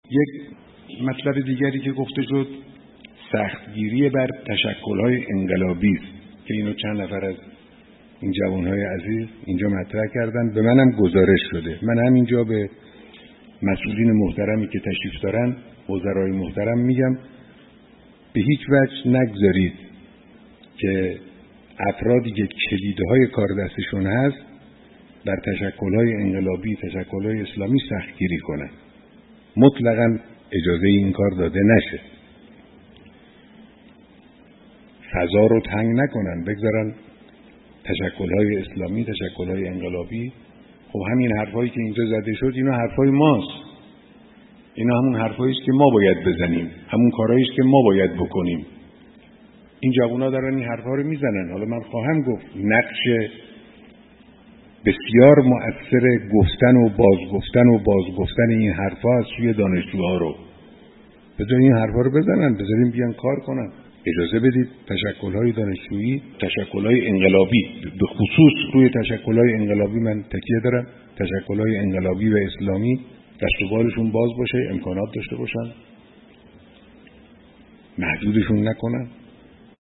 یک مطلب دیگری که گفته شد سختگیری بر تشکل‌های انقلابی است که اینو چند نفر از این جوانهای عزیز اینجا مطرح کردن، به منم گزارش شده. من همینجا به مسئولین محترمی که تشریف دارن، وزرای محترم میگم به هیچ وجه نگذارید که افرادی که کلیدهای کار دستشون هست بر تشکل‌های انقلابی، تشکل‌های اسلامی سختگیری کنن. مطلقاً اجازه این کار داده نشه. فضا رو تنگ نکنن، بگذارن تشکل‌های اسلامی، تشکل‌های انقلابی. خب همین حرفایی که اینجا زده شد اینا حرفای ماست. اینا همون حرفایی است که ما باید بزنیم، همون کارهایی است که ما باید بکنیم. این جوونا دارن این حرفا رو میزنن. حالا من خواهم گفت نقش بسیار مؤثر گفتن و بازگفتن این حرفا از سوی دانشجوها رو. بذارین این حرفا رو بزنن، بذارین بیان کار کنن. اجازه بدید تشکل‌های دانشجویی، تشکل‌های انقلابی، به خصوص روی تشکل‌های انقلابی من تکیه دارم، تشکل‌های انقلابی و اسلامی دست و بالشون باز باشه، امکانات داشته باشن، محدودشون نکنن.